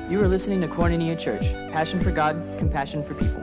You are listening to Koinonia Church, passion for God, compassion for people.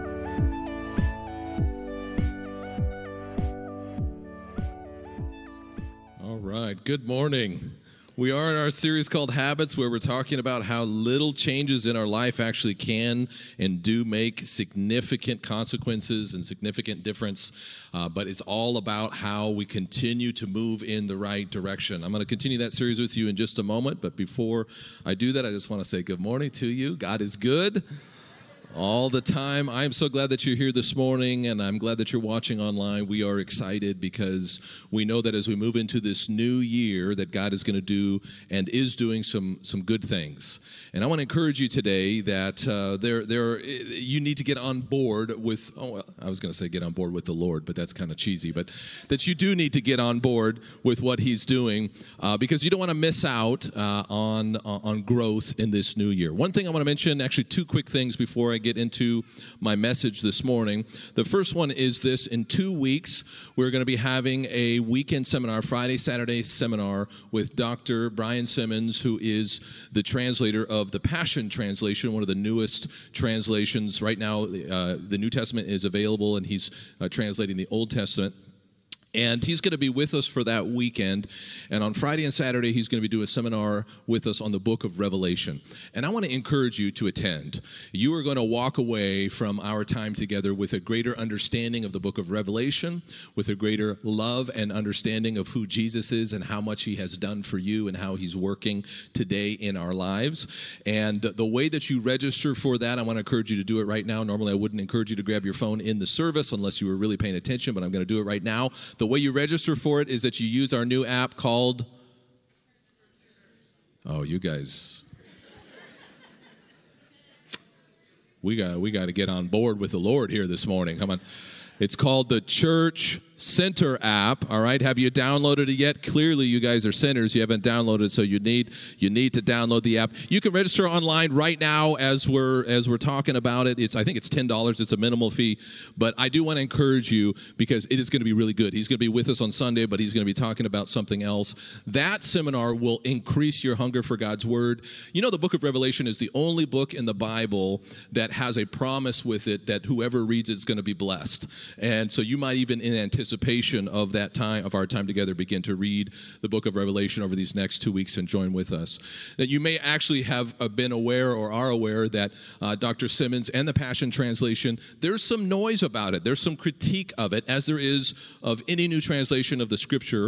All right, good morning. We are in our series called Habits, where we're talking about how little changes in our life actually can and do make significant consequences and significant difference, but it's all about how we continue to move in the right direction. I'm going to continue that series with you in just a moment, but before I do that, I just want to say good morning to you. God is good all the time. I am so glad that you're here this morning, and I'm glad that you're watching online. We are excited because we know that as we move into this new year that God is going to do and is doing some good things. And I want to encourage you today that you need to get on board with, I was going to say get on board with the Lord, but that's kind of cheesy, but that you do need to get on board with what He's doing because you don't want to miss out on growth in this new year. One thing I want to mention, actually two quick things before I get into my message this morning. The first one is this: in 2 weeks, we're going to be having a weekend seminar, Friday, Saturday seminar with Dr. Brian Simmons, who is the translator of the Passion Translation, one of the newest translations. Right now, the New Testament is available, and he's translating the Old Testament. And he's going to be with us for that weekend. And on Friday and Saturday, he's going to be doing a seminar with us on the book of Revelation. And I want to encourage you to attend. You are going to walk away from our time together with a greater understanding of the book of Revelation, with a greater love and understanding of who Jesus is and how much He has done for you and how He's working today in our lives. And the way that you register for that, I want to encourage you to do it right now. Normally, I wouldn't encourage you to grab your phone in the service unless you were really paying attention, but I'm going to do it right now. The way you register for it is that you use our new app called, you guys, we got to get on board with the Lord here this morning. Come on. It's called the Church Center app. All right, have you downloaded it yet? Clearly, you guys are sinners. You haven't downloaded it, so you need to download the app. You can register online right now as we're talking about it. I think it's $10. It's a minimal fee, but I do want to encourage you because it is going to be really good. He's going to be with us on Sunday, but he's going to be talking about something else. That seminar will increase your hunger for God's Word. You know, the book of Revelation is the only book in the Bible that has a promise with it that whoever reads it is going to be blessed. And so you might even, in anticipation of that time, of our time together, begin to read the book of Revelation over these next 2 weeks and join with us. Now, you may actually have been aware or are aware that Dr. Simmons and the Passion Translation, there's some noise about it. There's some critique of it, as there is of any new translation of the Scripture.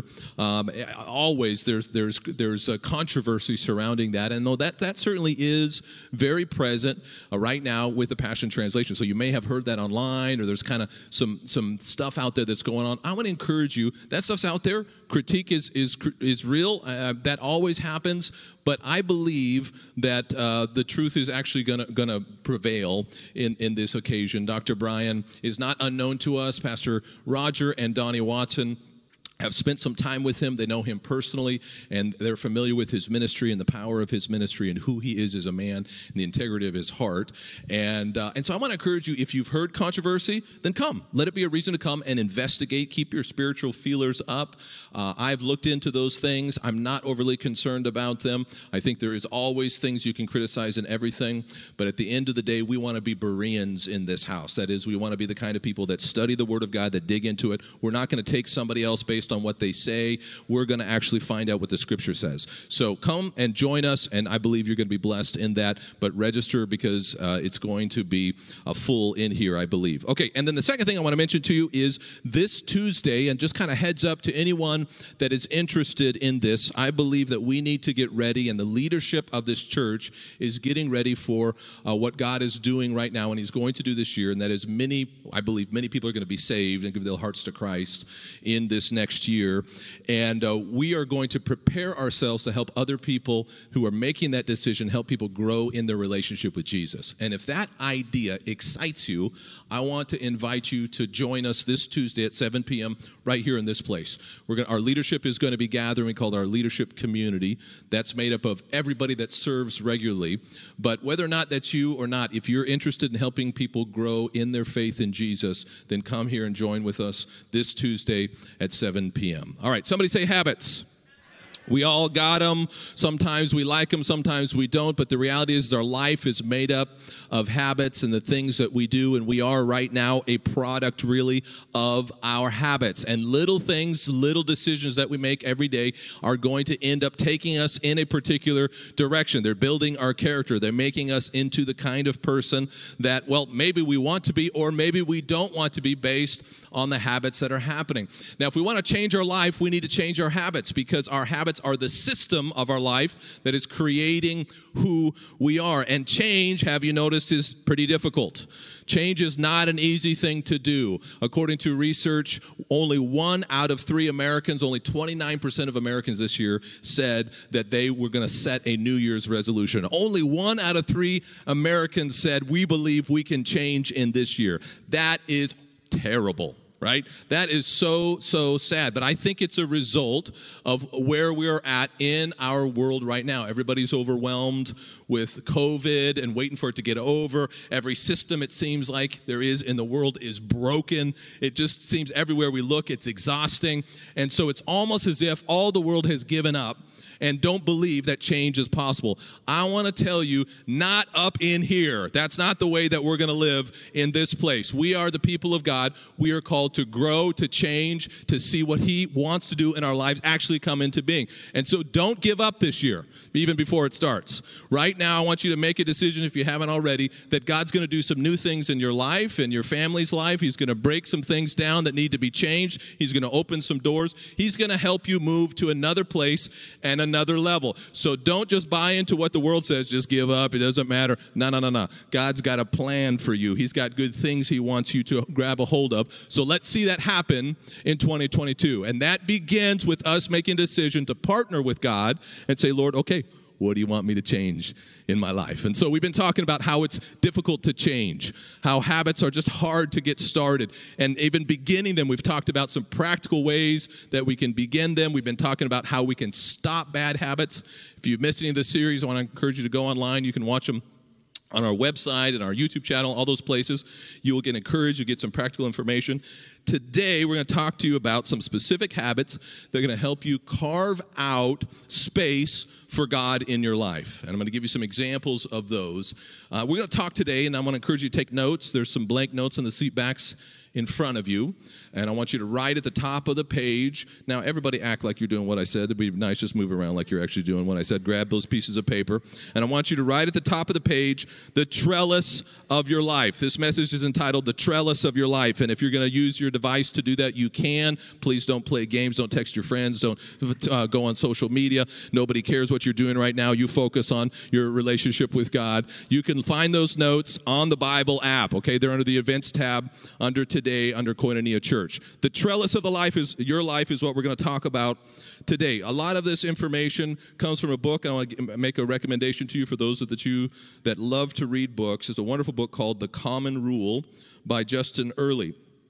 Always there's a controversy surrounding that, and though that certainly is very present right now with the Passion Translation. So you may have heard that online, or there's kind of some stuff out there that's going on. I want to encourage you. That stuff's out there. Critique is real. That always happens. But I believe that the truth is actually gonna prevail in this occasion. Dr. Brian is not unknown to us. Pastor Roger and Donnie Watson have spent some time with him. They know him personally, and they're familiar with his ministry and the power of his ministry and who he is as a man and the integrity of his heart. And so I want to encourage you, if you've heard controversy, then come. Let it be a reason to come and investigate. Keep your spiritual feelers up. I've looked into those things. I'm not overly concerned about them. I think there is always things you can criticize in everything, but at the end of the day, we want to be Bereans in this house. That is, we want to be the kind of people that study the Word of God, that dig into it. We're not going to take somebody else based on what they say. We're going to actually find out what the Scripture says. So come and join us, and I believe you're going to be blessed in that, but register because it's going to be full in here, I believe. Okay, and then the second thing I want to mention to you is this Tuesday, and just kind of heads up to anyone that is interested in this, I believe that we need to get ready, and the leadership of this church is getting ready for what God is doing right now, and He's going to do this year, and that is I believe many people are going to be saved and give their hearts to Christ in this next year. And we are going to prepare ourselves to help other people who are making that decision, help people grow in their relationship with Jesus. And if that idea excites you, I want to invite you to join us this Tuesday at 7 p.m. right here in this place. Our leadership is going to be gathering, called our leadership community. That's made up of everybody that serves regularly. But whether or not that's you or not, if you're interested in helping people grow in their faith in Jesus, then come here and join with us this Tuesday at 7 p.m. All right, somebody say habits. We all got them. Sometimes we like them, sometimes we don't. But the reality is our life is made up of habits and the things that we do. And we are right now a product really of our habits. And little things, little decisions that we make every day are going to end up taking us in a particular direction. They're building our character. They're making us into the kind of person that, well, maybe we want to be or maybe we don't want to be based on the habits that are happening. Now, if we want to change our life, we need to change our habits because our habits are the system of our life that is creating who we are. And change, have you noticed, is pretty difficult. Change is not an easy thing to do. According to research, only 1 out of 3 Americans, only 29% of Americans this year said that they were going to set a New Year's resolution. Only 1 out of 3 Americans said, we believe we can change in this year. That is terrible. Right? That is so sad. But I think it's a result of where we're at in our world right now. Everybody's overwhelmed with COVID and waiting for it to get over. Every system, it seems like there is in the world, is broken. It just seems everywhere we look, it's exhausting. And so it's almost as if all the world has given up and don't believe that change is possible. I want to tell you, not up in here. That's not the way that we're going to live in this place. We are the people of God. We are called to grow, to change, to see what He wants to do in our lives actually come into being. And so don't give up this year, even before it starts. Right now, I want you to make a decision, if you haven't already, that God's going to do some new things in your life, in your family's life. He's going to break some things down that need to be changed. He's going to open some doors. He's going to help you move to another place and another level. So don't just buy into what the world says, just give up, it doesn't matter. No. God's got a plan for you. He's got good things He wants you to grab a hold of. So let's see that happen in 2022. And that begins with us making a decision to partner with God and say, Lord, okay, what do you want me to change in my life? And so we've been talking about how it's difficult to change, how habits are just hard to get started. And even beginning them, we've talked about some practical ways that we can begin them. We've been talking about how we can stop bad habits. If you've missed any of the series, I want to encourage you to go online. You can watch them on our website and our YouTube channel, all those places. You will get encouraged. You get some practical information. Today, we're going to talk to you about some specific habits that are going to help you carve out space for God in your life. And I'm going to give you some examples of those. We're going to talk today, and I'm going to encourage you to take notes. There's some blank notes in the seat backs in front of you, and I want you to write at the top of the page. Now, everybody act like you're doing what I said. It'd be nice, just move around like you're actually doing what I said. Grab those pieces of paper, and I want you to write at the top of the page, the trellis of your life. This message is entitled, The Trellis of Your Life, and if you're going to use your device to do that, you can. Please don't play games, don't text your friends, don't go on social media. Nobody cares what you're doing right now. You focus on your relationship with God. You can find those notes on the Bible app, okay? They're under the events tab under today, under Koinonia Church. The trellis of your life is what we're going to talk about today. A lot of this information comes from a book, and I want to make a recommendation to you for those of you that love to read books. It's a wonderful book called The Common Rule by Justin Earley.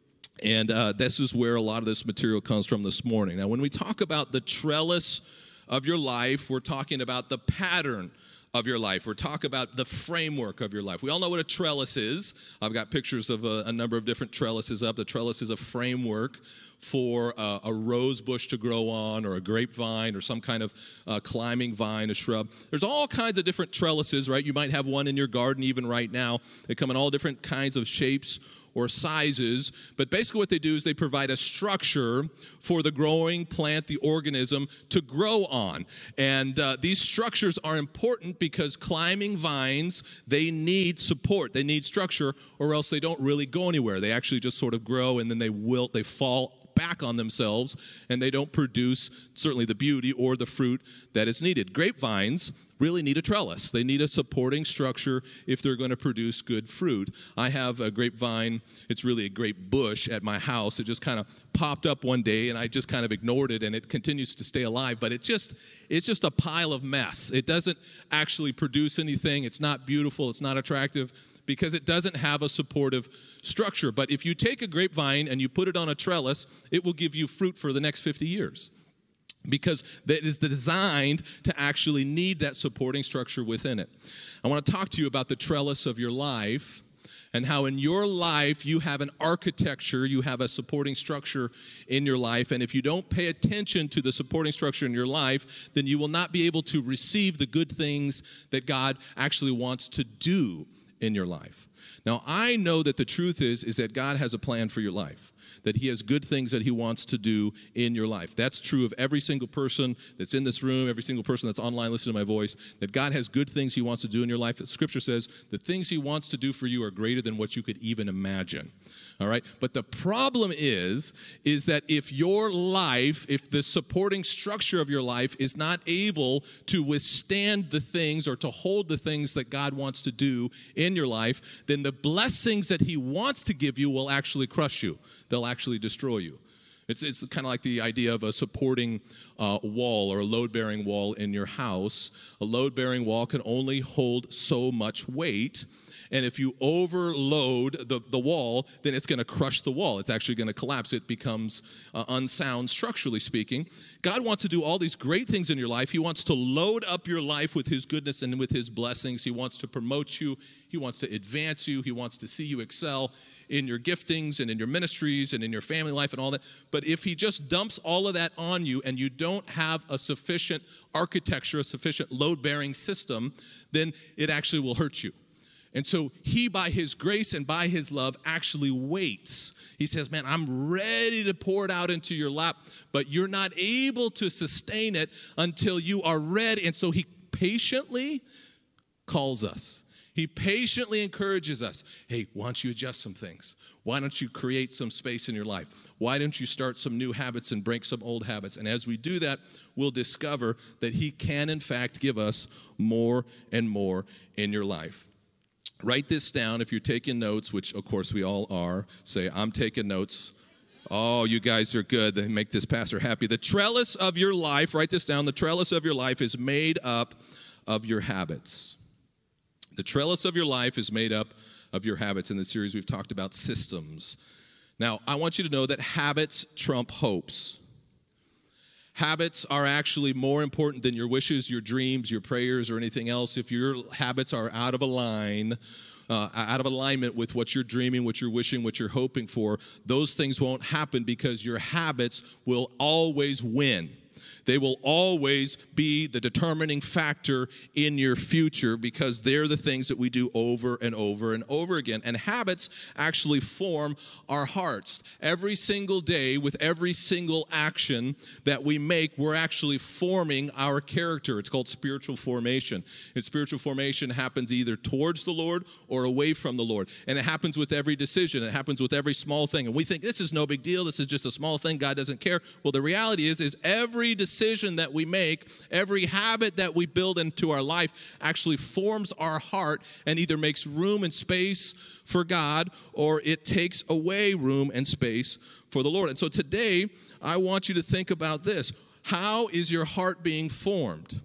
And this is where a lot of this material comes from this morning. Now, when we talk about the trellis of your life, we're talking about the pattern of your life. We're talking about the framework of your life. We all know what a trellis is. I've got pictures of a number of different trellises up. The trellis is a framework for a rose bush to grow on, or a grapevine, or some kind of climbing vine, a shrub. There's all kinds of different trellises, right? You might have one in your garden even right now. They come in all different kinds of shapes or sizes, but basically what they do is they provide a structure for the growing plant, the organism, to grow on. And these structures are important because climbing vines, they need support, they need structure, or else they don't really go anywhere. They actually just sort of grow, and then they wilt, they fall back on themselves, and they don't produce certainly the beauty or the fruit that is needed. Grapevines really need a trellis. They need a supporting structure if they're going to produce good fruit. I have a grapevine. It's really a grape bush at my house. It just kind of popped up one day, and I just kind of ignored it, and it continues to stay alive, but it's just a pile of mess. It doesn't actually produce anything. It's not beautiful. It's not attractive, because it doesn't have a supportive structure. But if you take a grapevine and you put it on a trellis, it will give you fruit for the next 50 years. Because that is designed to actually need that supporting structure within it. I want to talk to you about the trellis of your life. and how in your life you have an architecture, you have a supporting structure in your life, and if you don't pay attention to the supporting structure in your life, then you will not be able to receive the good things that God actually wants to do in your life. Now, I know that the truth is that God has a plan for your life, that he has good things that he wants to do in your life. That's true of every single person that's in this room, every single person that's online listening to my voice, that God has good things he wants to do in your life. Scripture says the things he wants to do for you are greater than what you could even imagine. All right? But the problem is that if your life, if the supporting structure of your life is not able to withstand the things or to hold the things that God wants to do in your life, then the blessings that he wants to give you will actually crush you. They'll actually destroy you. It's kind of like the idea of a supporting wall or a load-bearing wall in your house. A load-bearing wall can only hold so much weight. And if you overload the wall, then it's going to crush the wall. It's actually going to collapse. It becomes unsound, structurally speaking. God wants to do all these great things in your life. He wants to load up your life with his goodness and with his blessings. He wants to promote you. He wants to advance you. He wants to see you excel in your giftings and in your ministries and in your family life and all that. But if he just dumps all of that on you and you don't have a sufficient architecture, a sufficient load-bearing system, then it actually will hurt you. And so he, by his grace and by his love, actually waits. He says, man, I'm ready to pour it out into your lap, but you're not able to sustain it until you are ready. And so he patiently calls us. He patiently encourages us. Hey, why don't you adjust some things? Why don't you create some space in your life? Why don't you start some new habits and break some old habits? And as we do that, we'll discover that he can, in fact, give us more and more in your life. Write this down if you're taking notes, which, of course, we all are. Say, I'm taking notes. Oh, you guys are good. They make this pastor happy. The trellis of your life, write this down, the trellis of your life is made up of your habits. The trellis of your life is made up of your habits. In this series, we've talked about systems. Now, I want you to know that habits trump hopes. Habits are actually more important than your wishes, your dreams, your prayers, or anything else. If your habits are out of alignment with what you're dreaming, what you're wishing, what you're hoping for, those things won't happen because your habits will always win. They will always be the determining factor in your future because they're the things that we do over and over and over again. And habits actually form our hearts. Every single day, with every single action that we make, we're actually forming our character. It's called spiritual formation. And spiritual formation happens either towards the Lord or away from the Lord. And it happens with every decision. It happens with every small thing. And we think, this is no big deal. This is just a small thing. God doesn't care. Well, the reality is every decision that we make, every habit that we build into our life actually forms our heart and either makes room and space for God or it takes away room and space for the Lord. And so today, I want you to think about this. How is your heart being formed?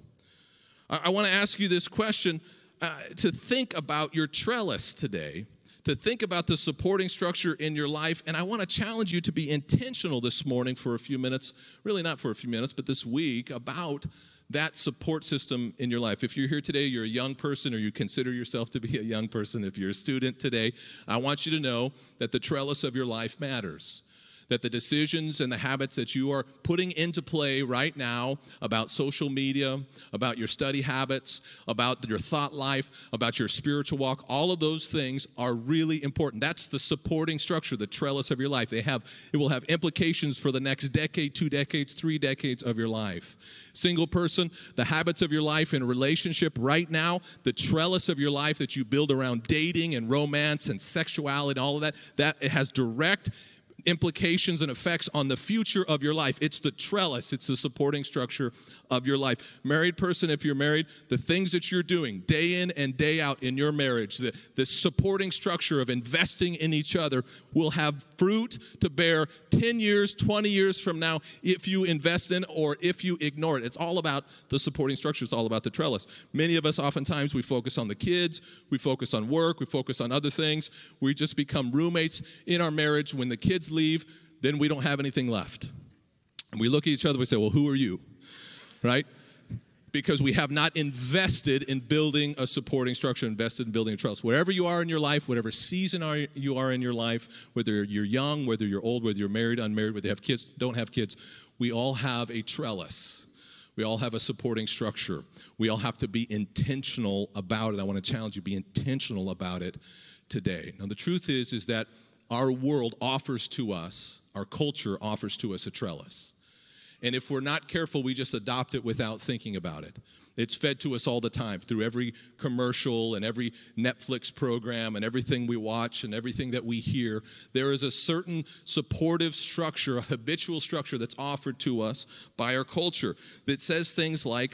I want to ask you this question, to think about your trellis today, to think about the supporting structure in your life. And I want to challenge you to be intentional this morning for a few minutes, really not for a few minutes, but this week, about that support system in your life. If you're here today, you're a young person or you consider yourself to be a young person, if you're a student today, I want you to know that the trellis of your life matters. That the decisions and the habits that you are putting into play right now about social media, about your study habits, about your thought life, about your spiritual walk, all of those things are really important. That's the supporting structure, the trellis of your life. It will have implications for the next decade, 2 decades, 3 decades of your life. Single person, the habits of your life in a relationship right now, the trellis of your life that you build around dating and romance and sexuality and all of that it has direct implications and effects on the future of your life. It's the trellis. It's the supporting structure of your life. Married person, if you're married, the things that you're doing day in and day out in your marriage, the supporting structure of investing in each other will have fruit to bear 10 years, 20 years from now if you invest in or if you ignore it. It's all about the supporting structure. It's all about the trellis. Many of us, oftentimes, we focus on the kids, we focus on work, we focus on other things. We just become roommates in our marriage. When the kids leave, then we don't have anything left. And we look at each other and we say, well, who are you? Right? Because we have not invested in building a supporting structure, invested in building a trellis. Wherever you are in your life, whatever season you are in your life, whether you're young, whether you're old, whether you're married, unmarried, whether you have kids, don't have kids, we all have a trellis. We all have a supporting structure. We all have to be intentional about it. I want to challenge you, be intentional about it today. Now, the truth is that our world offers to us, our culture offers to us a trellis. And if we're not careful, we just adopt it without thinking about it. It's fed to us all the time through every commercial and every Netflix program and everything we watch and everything that we hear. There is a certain supportive structure, a habitual structure that's offered to us by our culture that says things like,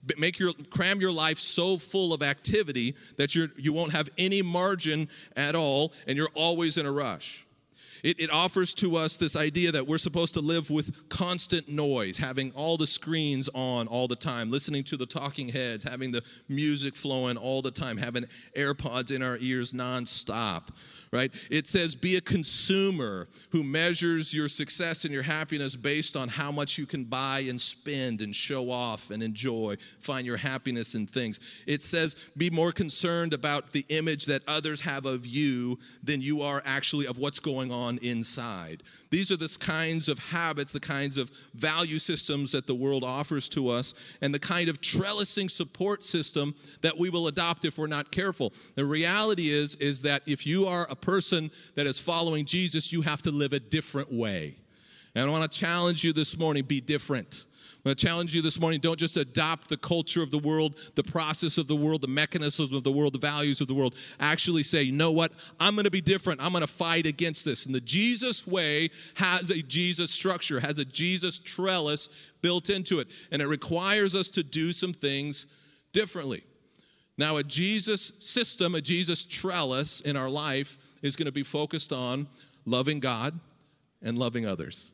cram your life so full of activity that you won't have any margin at all and you're always in a rush. It offers to us this idea that we're supposed to live with constant noise, having all the screens on all the time, listening to the talking heads, having the music flowing all the time, having AirPods in our ears nonstop, right? It says be a consumer who measures your success and your happiness based on how much you can buy and spend and show off and enjoy, find your happiness in things. It says be more concerned about the image that others have of you than you are actually of what's going on inside. These are the kinds of habits, the kinds of value systems that the world offers to us, and the kind of trellising support system that we will adopt if we're not careful. The reality is that if you are a person that is following Jesus, you have to live a different way. And I want to challenge you this morning, be different. I'm going to challenge you this morning, don't just adopt the culture of the world, the process of the world, the mechanisms of the world, the values of the world. Actually say, you know what? I'm going to be different. I'm going to fight against this. And the Jesus way has a Jesus structure, has a Jesus trellis built into it. And it requires us to do some things differently. Now, a Jesus system, a Jesus trellis in our life is going to be focused on loving God and loving others.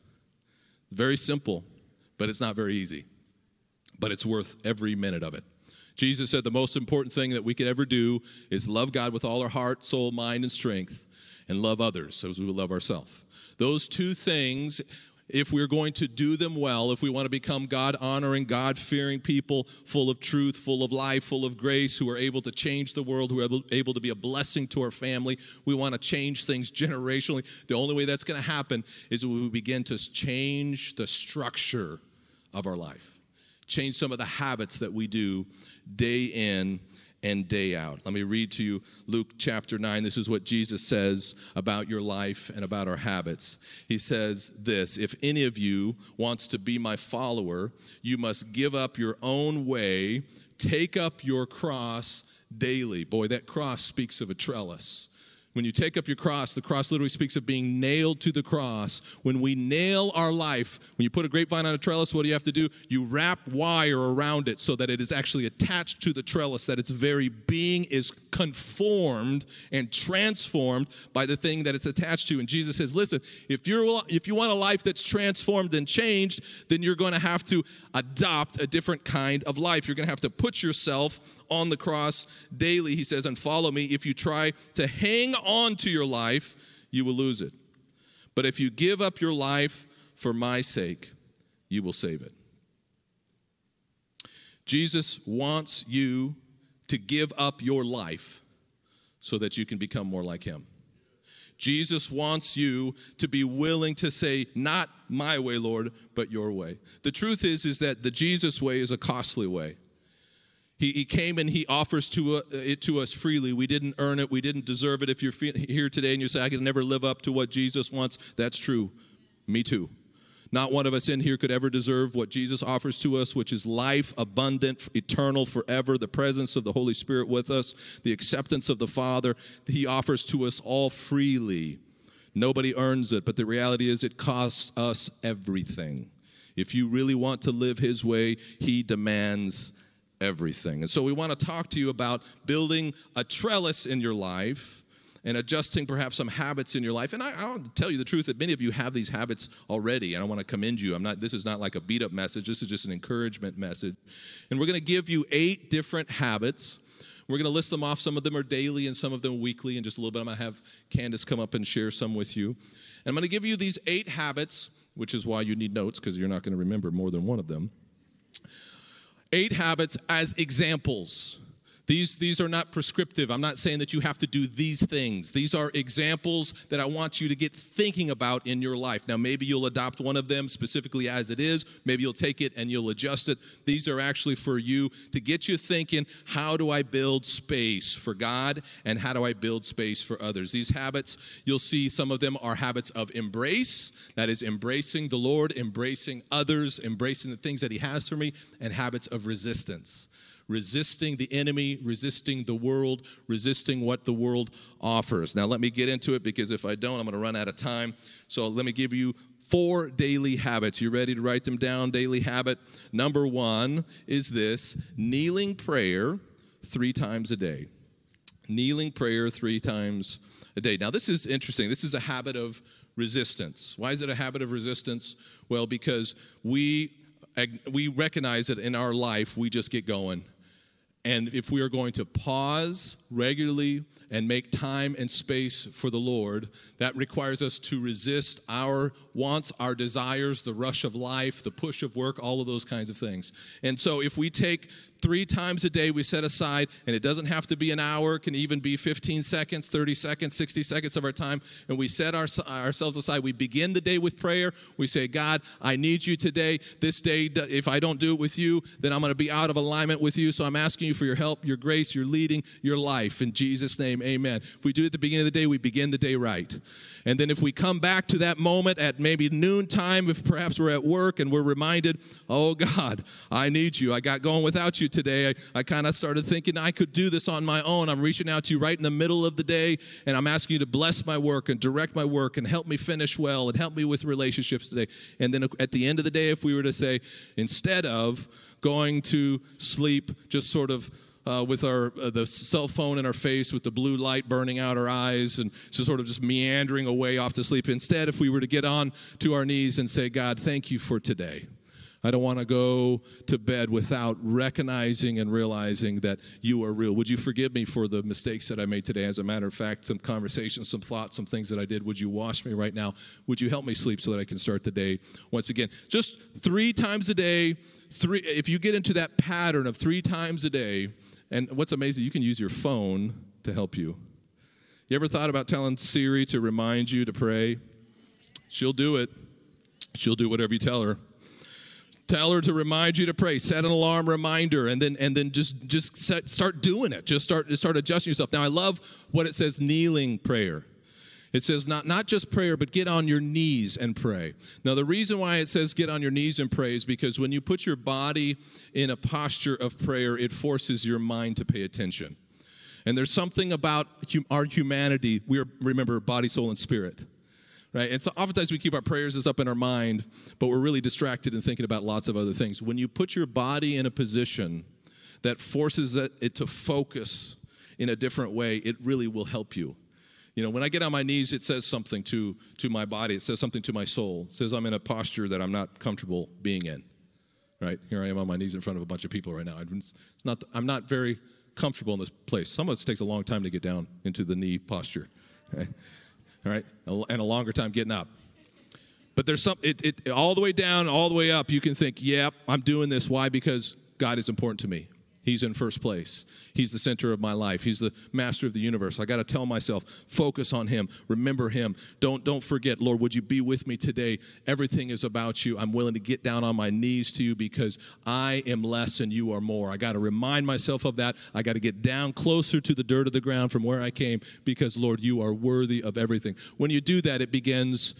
Very simple. But it's not very easy. But it's worth every minute of it. Jesus said the most important thing that we could ever do is love God with all our heart, soul, mind, and strength, and love others as we would love ourselves. Those two things, if we're going to do them well, if we want to become God-honoring, God-fearing people, full of truth, full of life, full of grace, who are able to change the world, who are able to be a blessing to our family, we want to change things generationally. The only way that's going to happen is when we begin to change the structure of our life. Change some of the habits that we do day in and day out. Let me read to you Luke chapter 9. This is what Jesus says about your life and about our habits. He says this, if any of you wants to be my follower, you must give up your own way, take up your cross daily. Boy, that cross speaks of a trellis. When you take up your cross, the cross literally speaks of being nailed to the cross. When we nail our life, when you put a grapevine on a trellis, what do you have to do? You wrap wire around it so that it is actually attached to the trellis, that its very being is conformed and transformed by the thing that it's attached to. And Jesus says, listen, if you want a life that's transformed and changed, then you're going to have to adopt a different kind of life. You're going to have to put yourself on the cross daily, he says, and follow me. If you try to hang on to your life, you will lose it. But if you give up your life for my sake, you will save it. Jesus wants you to give up your life so that you can become more like him. Jesus wants you to be willing to say, not my way, Lord, but your way. The truth is that the Jesus way is a costly way. He came and he offers it to us freely. We didn't earn it. We didn't deserve it. If you're here today and you say, I could never live up to what Jesus wants, that's true. Me too. Not one of us in here could ever deserve what Jesus offers to us, which is life, abundant, eternal, forever, the presence of the Holy Spirit with us, the acceptance of the Father. He offers to us all freely. Nobody earns it, but the reality is it costs us everything. If you really want to live his way, he demands everything. And so we want to talk to you about building a trellis in your life and adjusting perhaps some habits in your life. And I want to tell you the truth that many of you have these habits already, and I want to commend you. This is not like a beat-up message. This is just an encouragement message. And we're going to give you 8 different habits. We're going to list them off. Some of them are daily and some of them weekly. In just a little bit, I'm going to have Candace come up and share some with you. And I'm going to give you these 8 habits, which is why you need notes, because you're not going to remember more than one of them. 8 habits as examples. These are not prescriptive. I'm not saying that you have to do these things. These are examples that I want you to get thinking about in your life. Now, maybe you'll adopt one of them specifically as it is. Maybe you'll take it and you'll adjust it. These are actually for you to get you thinking, how do I build space for God and how do I build space for others? These habits, you'll see some of them are habits of embrace. That is embracing the Lord, embracing others, embracing the things that He has for me, and habits of resistance. Resisting the enemy, resisting the world, resisting what the world offers. Now, let me get into it, because if I don't, I'm going to run out of time. So let me give you 4 daily habits. You ready to write them down? Daily habit number 1 is this: kneeling prayer 3 times a day. Kneeling prayer 3 times a day. Now, this is interesting. This is a habit of resistance. Why is it a habit of resistance? Well, because we recognize that in our life, we just get going. And if we are going to pause regularly and make time and space for the Lord, that requires us to resist our wants, our desires, the rush of life, the push of work, all of those kinds of things. And so if we take 3 times a day we set aside, and it doesn't have to be an hour, it can even be 15 seconds, 30 seconds, 60 seconds of our time, and we set ourselves aside. We begin the day with prayer. We say, God, I need you today. This day, if I don't do it with you, then I'm going to be out of alignment with you, so I'm asking you for your help, your grace, your leading, your life. In Jesus' name, amen. If we do it at the beginning of the day, we begin the day right. And then if we come back to that moment at maybe noontime, if perhaps we're at work and we're reminded, oh God, I need you. I got going without you today. I kind of started thinking I could do this on my own. I'm reaching out to you right in the middle of the day, and I'm asking you to bless my work and direct my work and help me finish well and help me with relationships today. And then at the end of the day, if we were to say, instead of going to sleep just sort of with the cell phone in our face, with the blue light burning out our eyes, and just sort of just meandering away off to sleep. Instead, if we were to get on to our knees and say, God, thank you for today. I don't want to go to bed without recognizing and realizing that you are real. Would you forgive me for the mistakes that I made today? As a matter of fact, some conversations, some thoughts, some things that I did. Would you wash me right now? Would you help me sleep so that I can start the day once again? Just 3 times a day. If you get into that pattern of 3 times a day, and what's amazing, you can use your phone to help you. You ever thought about telling Siri to remind you to pray? She'll do it. She'll do whatever you tell her. Tell her to remind you to pray. Set an alarm reminder, and then just start doing it. Just start adjusting yourself. Now, I love what it says, kneeling prayer. It says not just prayer, but get on your knees and pray. Now, the reason why it says get on your knees and pray is because when you put your body in a posture of prayer, it forces your mind to pay attention. And there's something about our humanity. Remember, body, soul, and spirit. Right? And so oftentimes we keep our prayers up in our mind, but we're really distracted and thinking about lots of other things. When you put your body in a position that forces it to focus in a different way, it really will help you. You know, when I get on my knees, it says something to my body. It says something to my soul. It says I'm in a posture that I'm not comfortable being in. Right? Here I am on my knees in front of a bunch of people right now. I'm not very comfortable in this place. Some of us takes a long time to get down into the knee posture. Right? All right, and a longer time getting up. But there's it all the way down, all the way up, you can think, yep, I'm doing this. Why? Because God is important to me. He's in first place. He's the center of my life. He's the master of the universe. I got to tell myself, focus on him. Remember him. Don't forget, Lord, would you be with me today? Everything is about you. I'm willing to get down on my knees to you because I am less and you are more. I got to remind myself of that. I got to get down closer to the dirt of the ground from where I came because, Lord, you are worthy of everything. When you do that, it's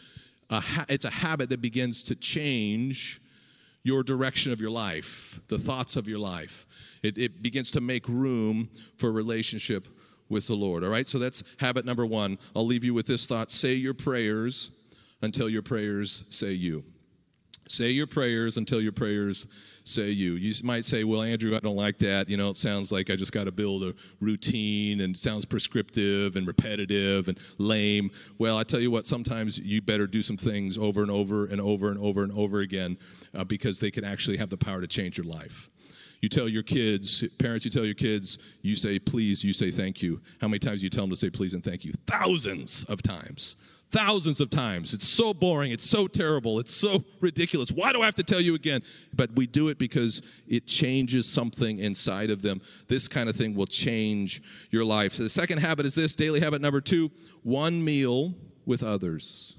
a habit that begins to change your direction of your life, the thoughts of your life. It begins to make room for a relationship with the Lord, all right? So that's habit number 1. I'll leave you with this thought. Say your prayers until your prayers say you. Say your prayers until your prayers say you. You might say, well, Andrew, I don't like that. You know, it sounds like I just got to build a routine and it sounds prescriptive and repetitive and lame. Well, I tell you what, sometimes you better do some things over and over and over and over and over again because they can actually have the power to change your life. You tell your kids, parents, you tell your kids, you say please, you say thank you. How many times do you tell them to say please and thank you? Thousands of times. Thousands of times. It's so boring. It's so terrible. It's so ridiculous. Why do I have to tell you again? But we do it because it changes something inside of them. This kind of thing will change your life. The second habit is this, daily habit number 2, one meal with others.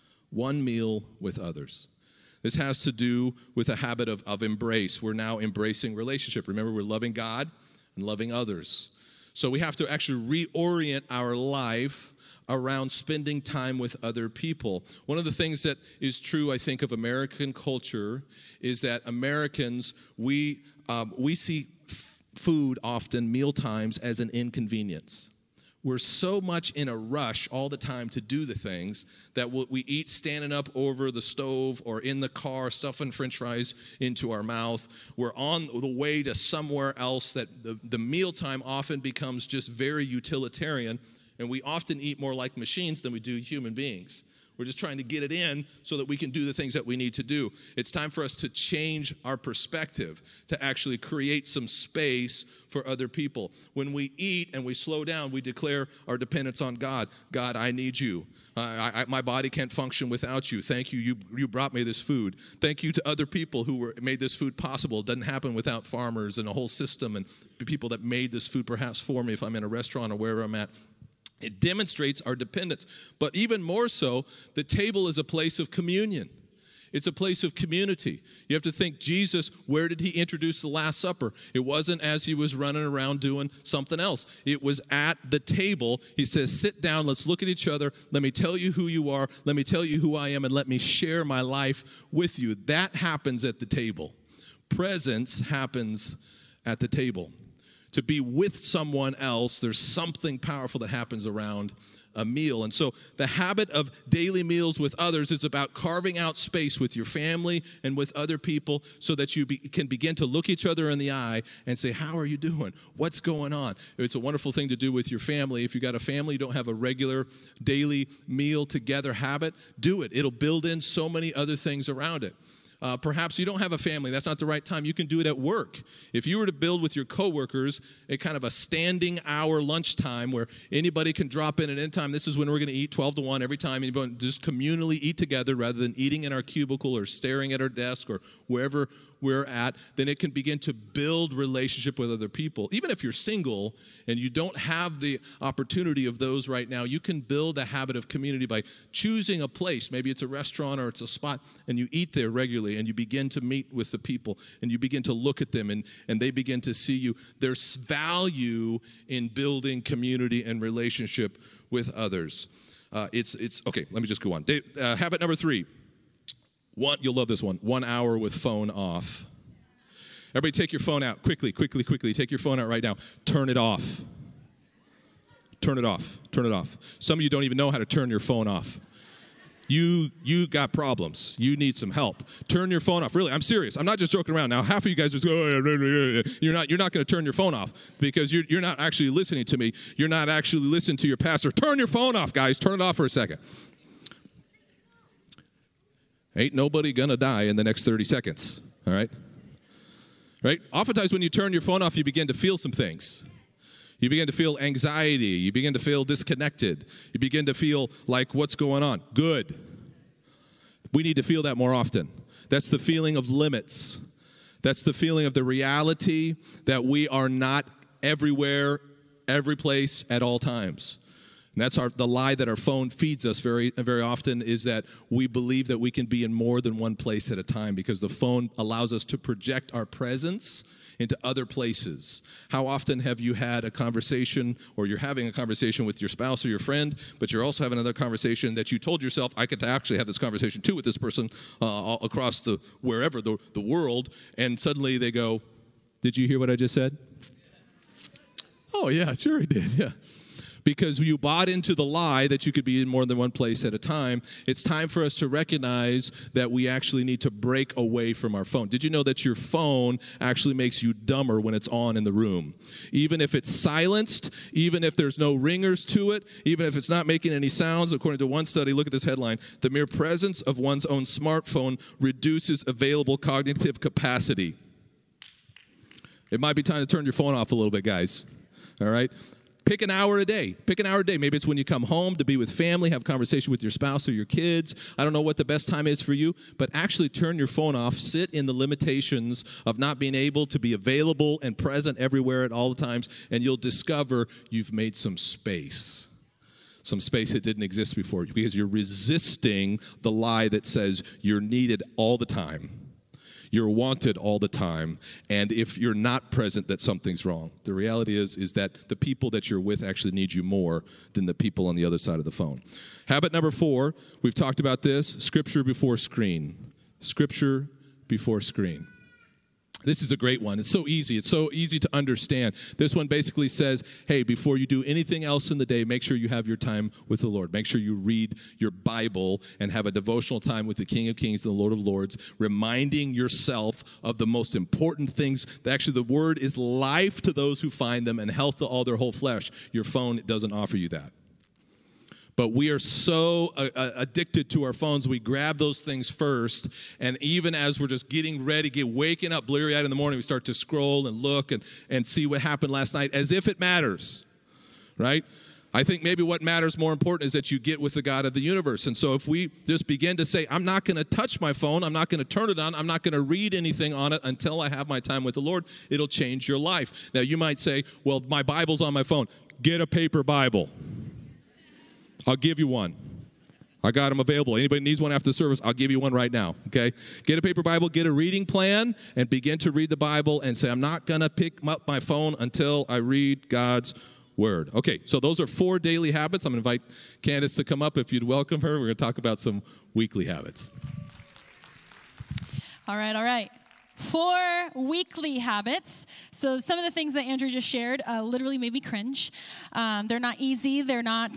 One meal with others. This has to do with a habit of embrace. We're now embracing relationship. Remember, we're loving God and loving others. So we have to actually reorient our life around spending time with other people. One of the things that is true, I think, of American culture is that Americans, we see food often, meal times, as an inconvenience. We're so much in a rush all the time to do the things that we eat standing up over the stove or in the car, stuffing French fries into our mouth. We're on the way to somewhere else, that the mealtime often becomes just very utilitarian, and we often eat more like machines than we do human beings. We're just trying to get it in so that we can do the things that we need to do. It's time for us to change our perspective, to actually create some space for other people. When we eat and we slow down, we declare our dependence on God. God, I need you. My body can't function without you. Thank you. You brought me this food. Thank you to other people who made this food possible. It doesn't happen without farmers and a whole system and people that made this food perhaps for me if I'm in a restaurant or wherever I'm at. It demonstrates our dependence. But even more so, the table is a place of communion. It's a place of community. You have to think, Jesus, where did he introduce the Last Supper? It wasn't as he was running around doing something else. It was at the table. He says, sit down, let's look at each other. Let me tell you who you are. Let me tell you who I am, and let me share my life with you. That happens at the table. Presence happens at the table. To be with someone else, there's something powerful that happens around a meal. And so the habit of daily meals with others is about carving out space with your family and with other people so that you can begin to look each other in the eye and say, how are you doing? What's going on? It's a wonderful thing to do with your family. If you've got a family, you don't have a regular daily meal together habit, do it. It'll build in so many other things around it. Perhaps you don't have a family. That's not the right time. You can do it at work. If you were to build with your coworkers a kind of a standing hour lunchtime where anybody can drop in at any time, this is when we're going to eat 12 to 1 every time, and just communally eat together rather than eating in our cubicle or staring at our desk or wherever we're at, then it can begin to build relationship with other people. Even if you're single and you don't have the opportunity of those right now, you can build a habit of community by choosing a place. Maybe it's a restaurant or it's a spot, and you eat there regularly, and you begin to meet with the people, and you begin to look at them, and they begin to see you. There's value in building community and relationship with others. It's okay, let me just go on. Habit number 3. You'll love this one. 1 hour with phone off. Everybody take your phone out. Quickly. Take your phone out right now. Turn it off. Turn it off. Turn it off. Some of you don't even know how to turn your phone off. You got problems. You need some help. Turn your phone off. Really, I'm serious. I'm not just joking around. Now, half of you guys just go, you're not going to turn your phone off because you're not actually listening to me. You're not actually listening to your pastor. Turn your phone off, guys. Turn it off for a second. Ain't nobody gonna die in the next 30 seconds, all right? Right? Oftentimes when you turn your phone off, you begin to feel some things. You begin to feel anxiety. You begin to feel disconnected. You begin to feel like, what's going on? Good. We need to feel that more often. That's the feeling of limits. That's the feeling of the reality that we are not everywhere, every place, at all times. And that's the lie that our phone feeds us very, very often, is that we believe that we can be in more than one place at a time because the phone allows us to project our presence into other places. How often have you had a conversation, or you're having a conversation with your spouse or your friend, but you're also having another conversation that you told yourself, I could actually have this conversation too with this person across the world, and suddenly they go, did you hear what I just said? Oh, yeah, sure I did, yeah. Because you bought into the lie that you could be in more than one place at a time. It's time for us to recognize that we actually need to break away from our phone. Did you know that your phone actually makes you dumber when it's on in the room? Even if it's silenced, even if there's no ringers to it, even if it's not making any sounds, according to one study, look at this headline, the mere presence of one's own smartphone reduces available cognitive capacity. It might be time to turn your phone off a little bit, guys. All right? Pick an hour a day. Pick an hour a day. Maybe it's when you come home to be with family, have a conversation with your spouse or your kids. I don't know what the best time is for you, but actually turn your phone off. Sit in the limitations of not being able to be available and present everywhere at all the times, and you'll discover you've made some space that didn't exist before, because you're resisting the lie that says you're needed all the time. You're wanted all the time, and if you're not present, that something's wrong. The reality is that the people that you're with actually need you more than the people on the other side of the phone. Habit number 4, we've talked about this, Scripture before screen. Scripture before screen. This is a great one. It's so easy. It's so easy to understand. This one basically says, hey, before you do anything else in the day, make sure you have your time with the Lord. Make sure you read your Bible and have a devotional time with the King of Kings and the Lord of Lords, reminding yourself of the most important things. Actually, the word is life to those who find them and health to all their whole flesh. Your phone doesn't offer you that. But we are so addicted to our phones, we grab those things first, and even as we're just getting ready, waking up bleary-eyed in the morning, we start to scroll and look and see what happened last night, as if it matters, right? I think maybe what matters more important is that you get with the God of the universe. And so if we just begin to say, I'm not going to touch my phone, I'm not going to turn it on, I'm not going to read anything on it until I have my time with the Lord, it'll change your life. Now, you might say, well, my Bible's on my phone. Get a paper Bible. I'll give you one. I got them available. Anybody needs one after the service, I'll give you one right now, okay? Get a paper Bible, get a reading plan, and begin to read the Bible and say, I'm not going to pick up my phone until I read God's Word. Okay, so those are 4 daily habits. I'm going to invite Candace to come up if you'd welcome her. We're going to talk about some weekly habits. All right. 4 weekly habits. So some of the things that Andrew just shared literally made me cringe. They're not easy. They're not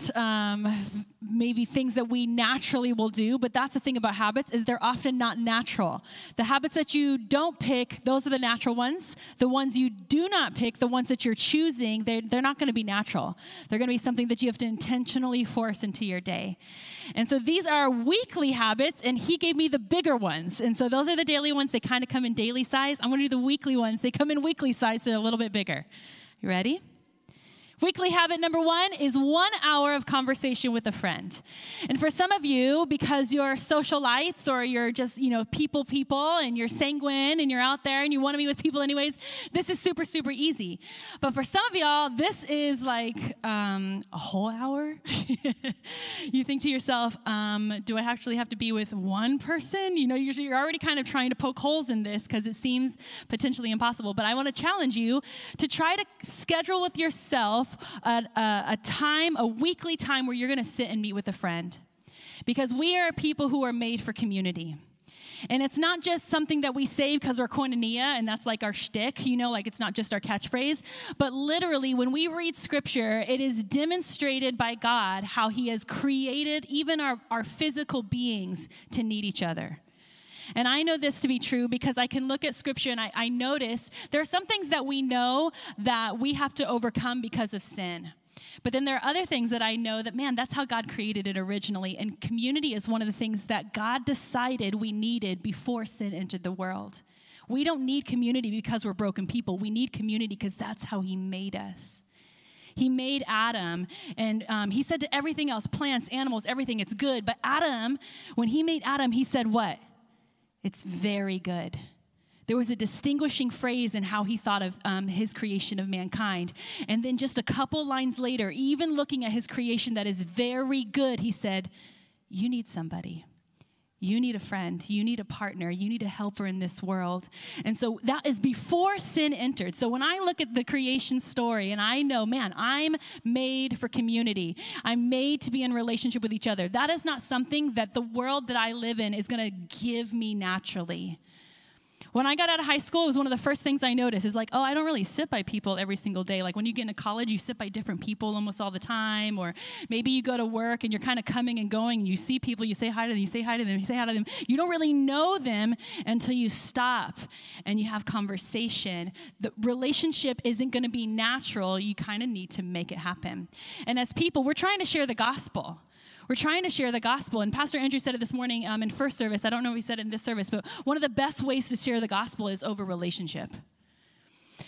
maybe things that we naturally will do, but that's the thing about habits is they're often not natural. The habits that you don't pick, those are the natural ones. The ones you do not pick, the ones that you're choosing, they're not going to be natural. They're going to be something that you have to intentionally force into your day. And so these are weekly habits, and he gave me the bigger ones. And so those are the daily ones. They kind of come in daily size. I'm going to do the weekly ones. They come in weekly size, so they're a little bit bigger. You ready? Weekly habit number 1 is 1 hour of conversation with a friend. And for some of you, because you're socialites or you're just, people, and you're sanguine and you're out there and you want to be with people anyways, this is super, super easy. But for some of y'all, this is like a whole hour. You think to yourself, do I actually have to be with one person? You're already kind of trying to poke holes in this because it seems potentially impossible. But I want to challenge you to try to schedule with yourself a weekly time where you're going to sit and meet with a friend. Because we are people who are made for community. And it's not just something that we say because we're koinonia and that's like our shtick, like it's not just our catchphrase. But literally, when we read Scripture, it is demonstrated by God how He has created even our physical beings to need each other. And I know this to be true because I can look at Scripture and I notice there are some things that we know that we have to overcome because of sin. But then there are other things that I know that, that's how God created it originally. And community is one of the things that God decided we needed before sin entered the world. We don't need community because we're broken people. We need community because that's how He made us. He made Adam, and He said to everything else, plants, animals, everything, it's good. But Adam, when He made Adam, He said what? It's very good. There was a distinguishing phrase in how He thought of His creation of mankind. And then just a couple lines later, even looking at His creation that is very good, He said, you need somebody. You need a friend. You need a partner. You need a helper in this world. And so that is before sin entered. So when I look at the creation story and I know, I'm made for community. I'm made to be in relationship with each other. That is not something that the world that I live in is going to give me naturally. When I got out of high school, it was one of the first things I noticed is I don't really sit by people every single day. Like when you get into college, you sit by different people almost all the time. Or maybe you go to work and you're kind of coming and going and you see people, you say hi to them, you say hi to them, you say hi to them. You don't really know them until you stop and you have conversation. The relationship isn't going to be natural. You kind of need to make it happen. And as people, we're trying to share the gospel. We're trying to share the gospel. And Pastor Andrew said it this morning in first service. I don't know if he said it in this service, but one of the best ways to share the gospel is over relationship.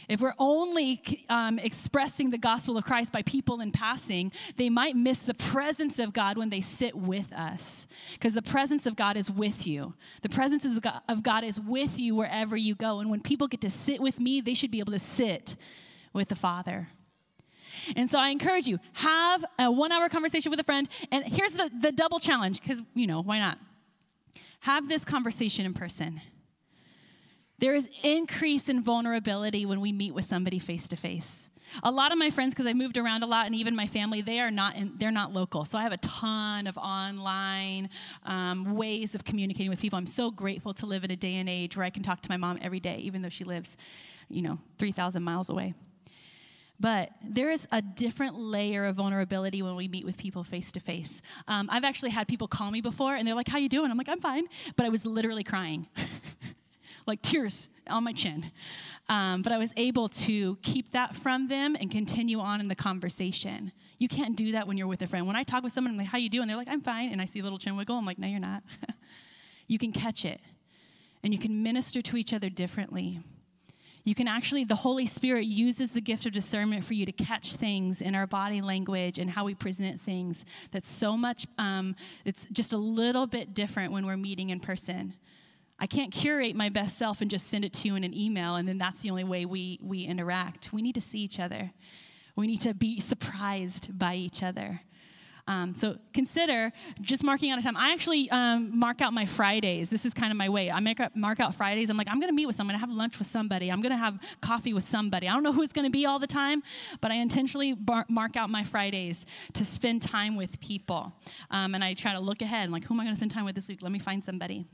If we're only expressing the gospel of Christ by people in passing, they might miss the presence of God when they sit with us. Because the presence of God is with you. The presence of God is with you wherever you go. And when people get to sit with me, they should be able to sit with the Father. And so I encourage you, have a 1-hour conversation with a friend. And here's the double challenge, because, why not? Have this conversation in person. There is increase in vulnerability when we meet with somebody face to face. A lot of my friends, because I moved around a lot, and even my family, they're not local. So I have a ton of online ways of communicating with people. I'm so grateful to live in a day and age where I can talk to my mom every day, even though she lives, 3,000 miles away. But there is a different layer of vulnerability when we meet with people face to face. I've actually had people call me before, and they're like, "How you doing?" I'm like, "I'm fine," but I was literally crying. Like tears on my chin. But I was able to keep that from them and continue on in the conversation. You can't do that when you're with a friend. When I talk with someone, I'm like, "How you doing?" They're like, "I'm fine." And I see a little chin wiggle. I'm like, "No, you're not." You can catch it. And you can minister to each other differently. You can actually, the Holy Spirit uses the gift of discernment for you to catch things in our body language and how we present things. That's so much, it's just a little bit different when we're meeting in person. I can't curate my best self and just send it to you in an email, and then that's the only way we interact. We need to see each other. We need to be surprised by each other. So consider just marking out a time. I actually mark out my Fridays. This is kind of my way. I mark out Fridays. I'm like, I'm going to meet with someone. I'm going to have lunch with somebody. I'm going to have coffee with somebody. I don't know who it's going to be all the time, but I intentionally mark out my Fridays to spend time with people. And I try to look ahead. I'm like, who am I going to spend time with this week? Let me find somebody.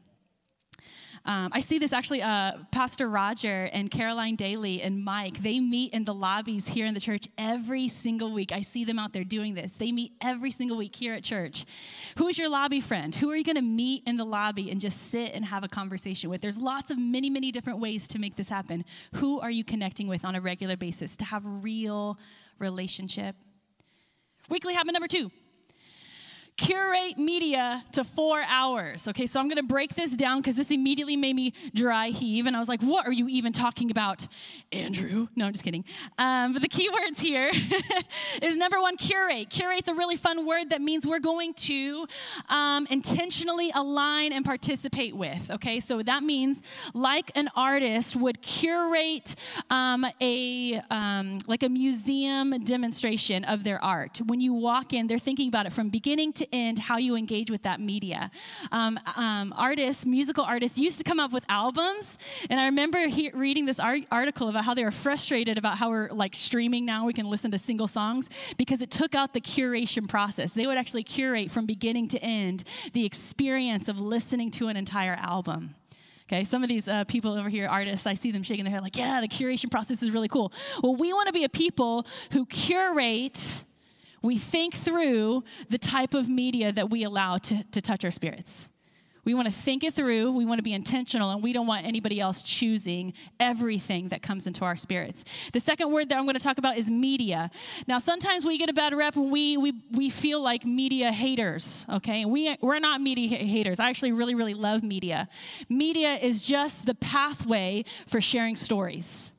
I see this actually, Pastor Roger and Caroline Daly and Mike, they meet in the lobbies here in the church every single week. I see them out there doing this. They meet every single week here at church. Who's your lobby friend? Who are you going to meet in the lobby and just sit and have a conversation with? There's lots of many, many different ways to make this happen. Who are you connecting with on a regular basis to have real relationship? Weekly habit number 2. Curate media to 4 hours. Okay, so I'm going to break this down because this immediately made me dry heave. And I was like, what are you even talking about, Andrew? No, I'm just kidding. But the key words here is number 1, curate. Curate's a really fun word that means we're going to intentionally align and participate with. Okay, so that means like an artist would curate like a museum demonstration of their art. When you walk in, they're thinking about it from beginning to end, how you engage with that media. Musical artists used to come up with albums, and I remember reading this article about how they were frustrated about how we're like streaming now, we can listen to single songs, because it took out the curation process. They would actually curate from beginning to end the experience of listening to an entire album. Okay, some of these people over here, artists, I see them shaking their head like, yeah, the curation process is really cool. Well, we want to be a people who curate. We think through the type of media that we allow to touch our spirits. We want to think it through. We want to be intentional, and we don't want anybody else choosing everything that comes into our spirits. The second word that I'm going to talk about is media. Now, sometimes we get a bad rep when we feel like media haters, okay? We're not media haters. I actually really, really love media. Media is just the pathway for sharing stories.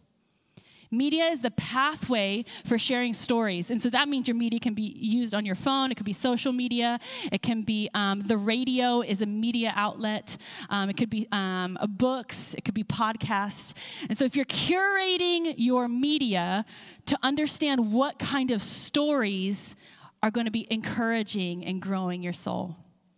Media is the pathway for sharing stories. And so that means your media can be used on your phone. It could be social media. It can be the radio is a media outlet. It could be books. It could be podcasts. And so if you're curating your media to understand what kind of stories are going to be encouraging and growing your soul,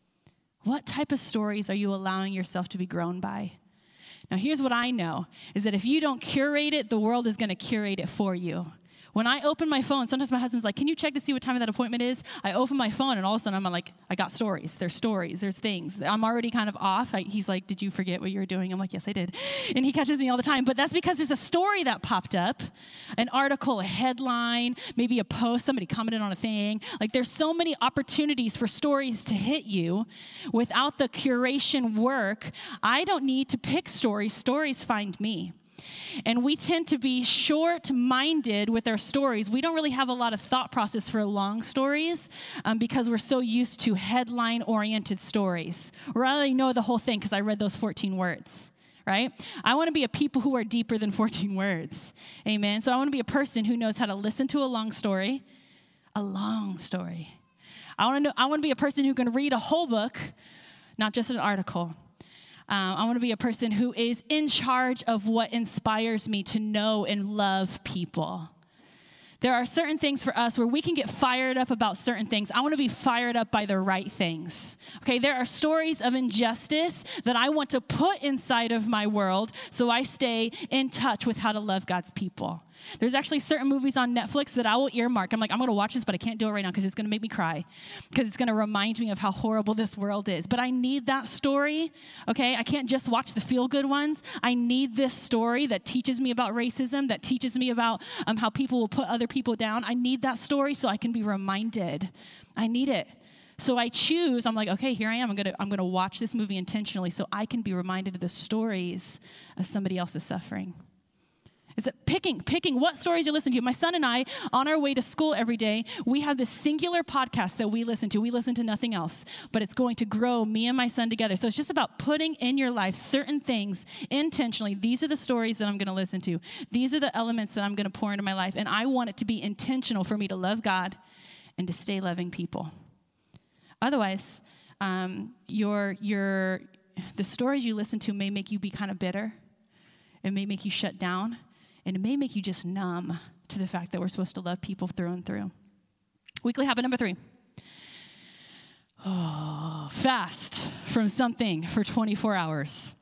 what type of stories are you allowing yourself to be grown by? Now, here's what I know, is that if you don't curate it, the world is going to curate it for you. When I open my phone, sometimes my husband's like, can you check to see what time that appointment is? I open my phone, and all of a sudden I'm like, I got stories. There's things. I'm already kind of off. He's like, did you forget what you were doing? I'm like, yes, I did. And he catches me all the time. But that's because there's a story that popped up, an article, a headline, maybe a post, somebody commented on a thing. Like, there's so many opportunities for stories to hit you. Without the curation work, I don't need to pick stories. Stories find me. And we tend to be short-minded with our stories. We don't really have a lot of thought process for long stories because we're so used to headline-oriented stories. Or I already know the whole thing because I read those 14 words, right? I want to be a people who are deeper than 14 words. Amen. So I want to be a person who knows how to listen to a long story. A long story. I want to be a person who can read a whole book, not just an article. I want to be a person who is in charge of what inspires me to know and love people. There are certain things for us where we can get fired up about certain things. I want to be fired up by the right things. Okay, there are stories of injustice that I want to put inside of my world so I stay in touch with how to love God's people. There's actually certain movies on Netflix that I will earmark. I'm going to watch this, but I can't do it right now because it's going to make me cry, because it's going to remind me of how horrible this world is. But I need that story, okay? I can't just watch the feel-good ones. I need this story that teaches me about racism, that teaches me about how people will put other people down. I need that story so I can be reminded. I need it. So I choose, I'm like, okay, here I am. I'm going to watch this movie intentionally so I can be reminded of the stories of somebody else's suffering. Is it picking what stories you listen to? My son and I, on our way to school every day, we have this singular podcast that we listen to. We listen to nothing else, but it's going to grow me and my son together. So it's just about putting in your life certain things intentionally. These are the stories that I'm going to listen to. These are the elements that I'm going to pour into my life. And I want it to be intentional for me to love God and to stay loving people. Otherwise, the stories you listen to may make you be kind of bitter. It may make you shut down. And it may make you just numb to the fact that we're supposed to love people through and through. Weekly habit number 3. Fast from something for 24 hours.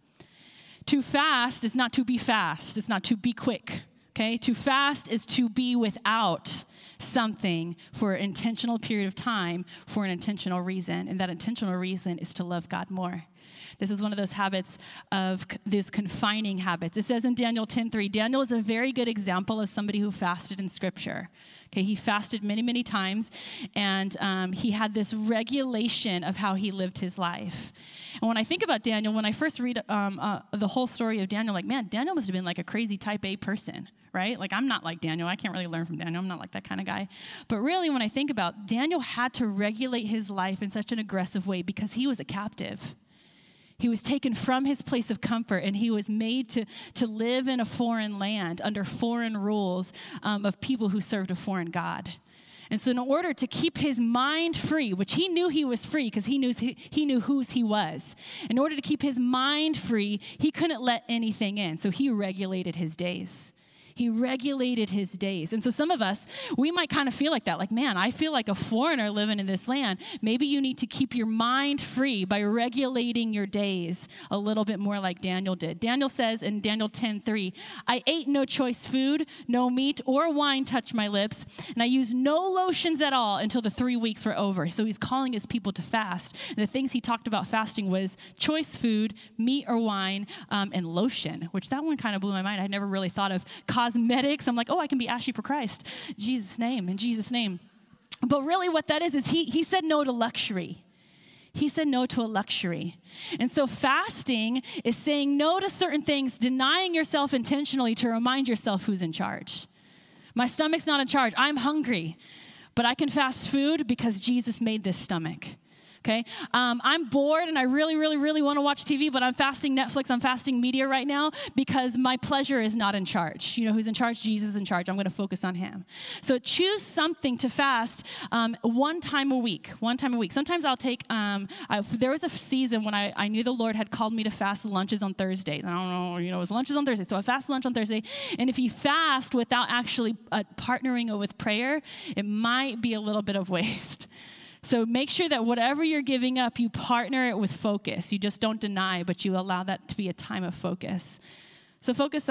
To fast is not to be fast. It's not to be quick. Okay? To fast is to be without something for an intentional period of time for an intentional reason. And that intentional reason is to love God more. This is one of those habits of these confining habits. It says in Daniel 10:3, Daniel is a very good example of somebody who fasted in Scripture. Okay, he fasted many, many times, and he had this regulation of how he lived his life. And when I think about Daniel, when I first read the whole story of Daniel, like, man, Daniel must have been like a crazy type A person, right? Like, I'm not like Daniel. I can't really learn from Daniel. I'm not like that kind of guy. But really, when I think about Daniel had to regulate his life in such an aggressive way because he was a captive. He was taken from his place of comfort, and he was made to live in a foreign land under foreign rules of people who served a foreign god. And so in order to keep his mind free, which he knew he was free because he knew whose he was, in order to keep his mind free, he couldn't let anything in. So he regulated his days. He regulated his days. And so some of us, we might kind of feel like that. Like, man, I feel like a foreigner living in this land. Maybe you need to keep your mind free by regulating your days a little bit more like Daniel did. Daniel says in Daniel 10:3, I ate no choice food, no meat or wine touched my lips, and I used no lotions at all until the 3 weeks were over. So he's calling his people to fast. And the things he talked about fasting was choice food, meat or wine, and lotion, which that one kind of blew my mind. I never really thought of cosmetics. I'm like, oh, I can be ashy for Christ. In Jesus' name. But really what that is he said no to luxury. He said no to a luxury. And so fasting is saying no to certain things, denying yourself intentionally to remind yourself who's in charge. My stomach's not in charge. I'm hungry, but I can fast food because Jesus made this stomach. Okay, I'm bored and I really, really, really want to watch TV, but I'm fasting Netflix, I'm fasting media right now because my pleasure is not in charge. You know who's in charge? Jesus is in charge. I'm going to focus on him. So choose something to fast one time a week. Sometimes I'll take, there was a season when I knew the Lord had called me to fast lunches on Thursdays. I don't know, it was lunches on Thursday. So I fast lunch on Thursday. And if you fast without actually partnering with prayer, it might be a little bit of waste. So make sure that whatever you're giving up, you partner it with focus. You just don't deny, but you allow that to be a time of focus. So focus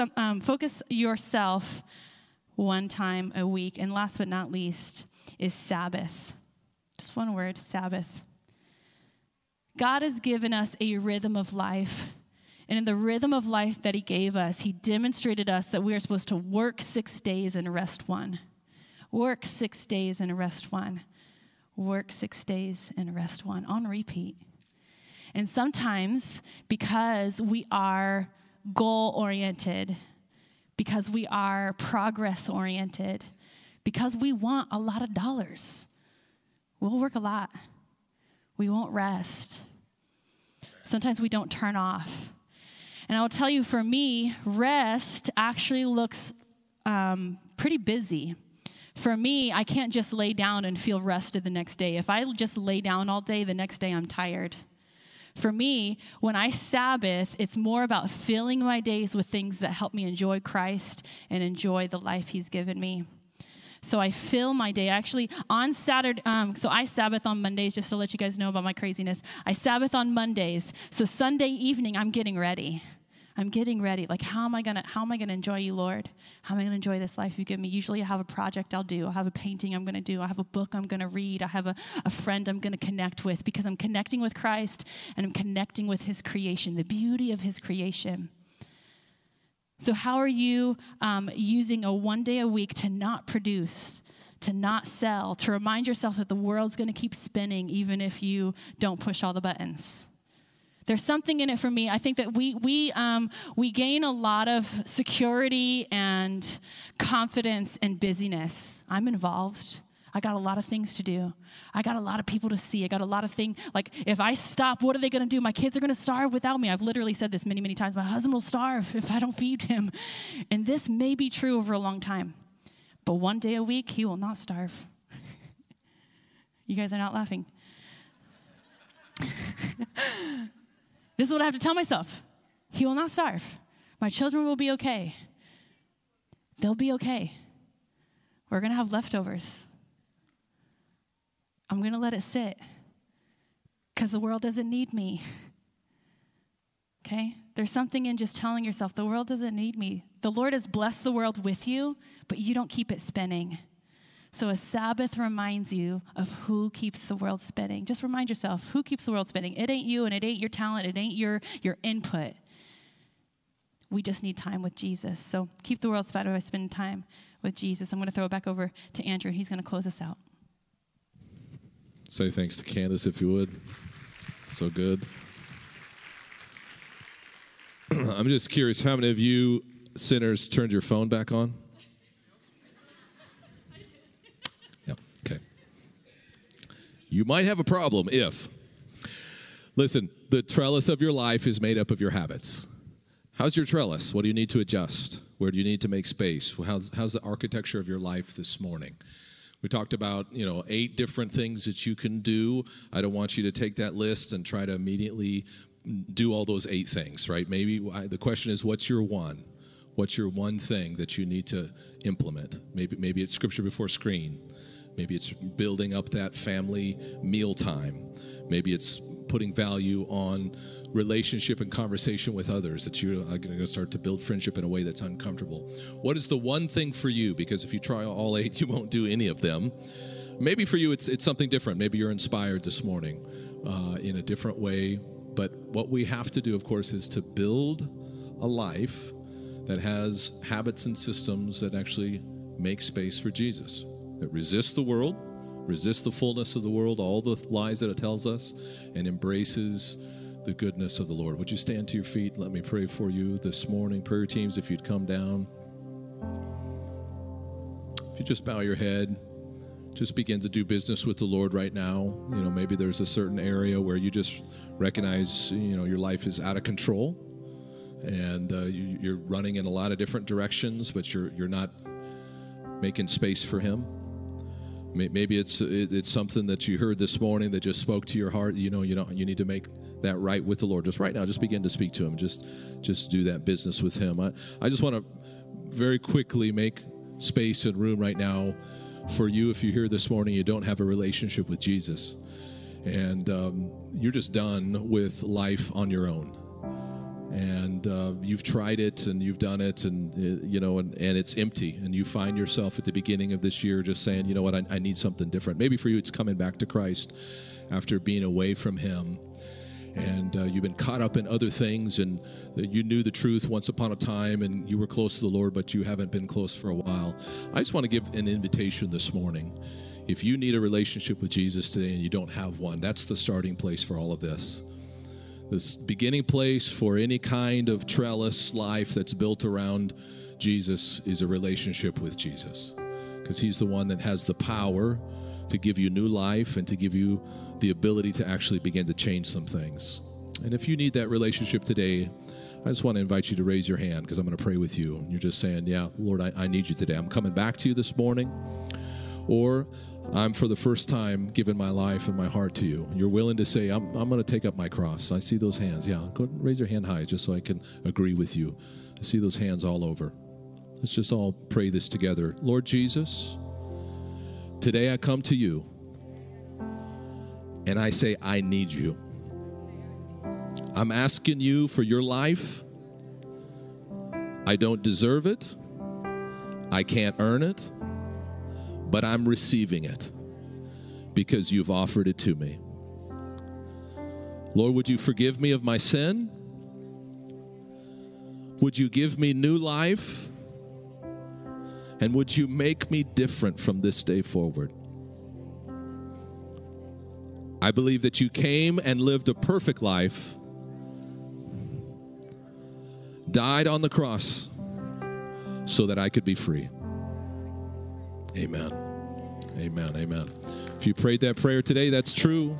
yourself one time a week. And last but not least is Sabbath. Just one word, Sabbath. God has given us a rhythm of life. And in the rhythm of life that he gave us, he demonstrated us that we are supposed to work 6 days and rest one. Work 6 days and rest one. Work 6 days and rest one, on repeat. And sometimes because we are goal-oriented, because we are progress-oriented, because we want a lot of dollars, we'll work a lot. We won't rest. Sometimes we don't turn off. And I'll tell you, for me, rest actually looks pretty busy. For me, I can't just lay down and feel rested the next day. If I just lay down all day, the next day I'm tired. For me, when I Sabbath, it's more about filling my days with things that help me enjoy Christ and enjoy the life he's given me. So I fill my day. Actually, on Saturday, so I Sabbath on Mondays, just to let you guys know about my craziness. I Sabbath on Mondays. So Sunday evening, I'm getting ready. Like, how am I gonna enjoy you, Lord? How am I gonna enjoy this life you give me? Usually I have a project I'll do. I have a painting I'm gonna do. I have a book I'm gonna read. I have a friend I'm gonna connect with, because I'm connecting with Christ and I'm connecting with his creation, the beauty of his creation. So how are you using a one day a week to not produce, to not sell, to remind yourself that the world's gonna keep spinning even if you don't push all the buttons? There's something in it for me. I think that we gain a lot of security and confidence in busyness. I'm involved. I got a lot of things to do. I got a lot of people to see. I got a lot of things. Like, if I stop, what are they going to do? My kids are going to starve without me. I've literally said this many, many times. My husband will starve if I don't feed him. And this may be true over a long time. But one day a week, he will not starve. You guys are not laughing. This is what I have to tell myself. He will not starve. My children will be okay. They'll be okay. We're going to have leftovers. I'm going to let it sit because the world doesn't need me. Okay? There's something in just telling yourself, the world doesn't need me. The Lord has blessed the world with you, but you don't keep it spinning. So a Sabbath reminds you of who keeps the world spinning. Just remind yourself, who keeps the world spinning? It ain't you, and it ain't your talent. It ain't your input. We just need time with Jesus. So keep the world spinning by spending time with Jesus. I'm going to throw it back over to Andrew. He's going to close us out. Say thanks to Candace, if you would. So good. I'm just curious, how many of you sinners turned your phone back on? Okay. You might have a problem if. Listen, the trellis of your life is made up of your habits. How's your trellis? What do you need to adjust? Where do you need to make space? How's the architecture of your life this morning? We talked about, 8 different things that you can do. I don't want you to take that list and try to immediately do all those 8 things, right? Maybe the question is, what's your one? What's your one thing that you need to implement? Maybe it's scripture before screen. Maybe it's building up that family meal time. Maybe it's putting value on relationship and conversation with others, that you're going to start to build friendship in a way that's uncomfortable. What is the one thing for you? Because if you try all 8, you won't do any of them. Maybe for you, it's something different. Maybe you're inspired this morning in a different way. But what we have to do, of course, is to build a life that has habits and systems that actually make space for Jesus, that resist the world, resist the fullness of the world, all the lies that it tells us, and embraces the goodness of the Lord. Would you stand to your feet? Let me pray for you this morning. Prayer teams, if you'd come down. If you just bow your head, just begin to do business with the Lord right now. Maybe there's a certain area where you just recognize, your life is out of control, and you're running in a lot of different directions, but you're not making space for Him. Maybe it's something that you heard this morning that just spoke to your heart. You need to make that right with the Lord. Just right now, just begin to speak to Him. Just do that business with Him. I just want to very quickly make space and room right now for you. If you're here this morning, you don't have a relationship with Jesus, and you're just done with life on your own. And you've tried it and you've done it, and and it's empty, and you find yourself at the beginning of this year just saying, you know what, I need something different. Maybe for you it's coming back to Christ after being away from Him, and you've been caught up in other things, and you knew the truth once upon a time and you were close to the Lord, but you haven't been close for a while. I just want to give an invitation this morning. If you need a relationship with Jesus today and you don't have one, that's the starting place for all of this. This beginning place for any kind of trellis life that's built around Jesus is a relationship with Jesus, because He's the one that has the power to give you new life and to give you the ability to actually begin to change some things. And if you need that relationship today, I just want to invite you to raise your hand because I'm going to pray with you. And you're just saying, yeah, Lord, I need you today. I'm coming back to you this morning. Or I'm for the first time giving my life and my heart to you. You're willing to say, I'm going to take up my cross. I see those hands. Yeah, go ahead and raise your hand high just so I can agree with you. I see those hands all over. Let's just all pray this together. Lord Jesus, today I come to you and I say, I need you. I'm asking you for your life. I don't deserve it. I can't earn it. But I'm receiving it because you've offered it to me. Lord, would you forgive me of my sin? Would you give me new life? And would you make me different from this day forward? I believe that you came and lived a perfect life, died on the cross so that I could be free. Amen. Amen. Amen. If you prayed that prayer today, that's true.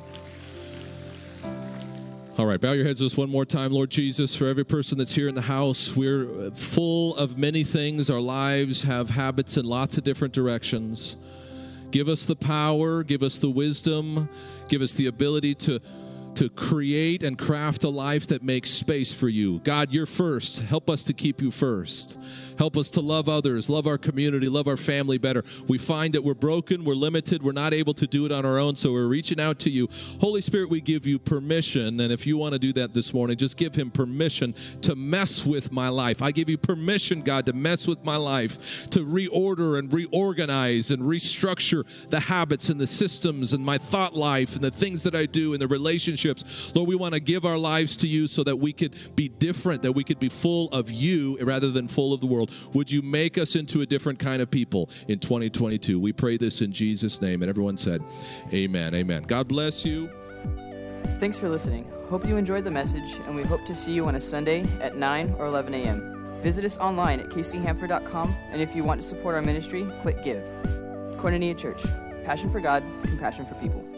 All right, bow your heads just one more time, Lord Jesus, for every person that's here in the house. We're full of many things. Our lives have habits in lots of different directions. Give us the power, give us the wisdom, give us the ability to create and craft a life that makes space for you. God, you're first. Help us to keep you first. Help us to love others, love our community, love our family better. We find that we're broken, we're limited, we're not able to do it on our own, so we're reaching out to you. Holy Spirit, we give you permission, and if you want to do that this morning, just give him permission to mess with my life. I give you permission, God, to mess with my life, to reorder and reorganize and restructure the habits and the systems and my thought life and the things that I do and the relationships. Lord, we want to give our lives to you so that we could be different, that we could be full of you rather than full of the world. Would you make us into a different kind of people in 2022? We pray this in Jesus' name. And everyone said, amen, amen. God bless you. Thanks for listening. Hope you enjoyed the message, and we hope to see you on a Sunday at 9 or 11 a.m. Visit us online at kchamford.com, and if you want to support our ministry, click Give. Koinonia Church. Passion for God, compassion for people.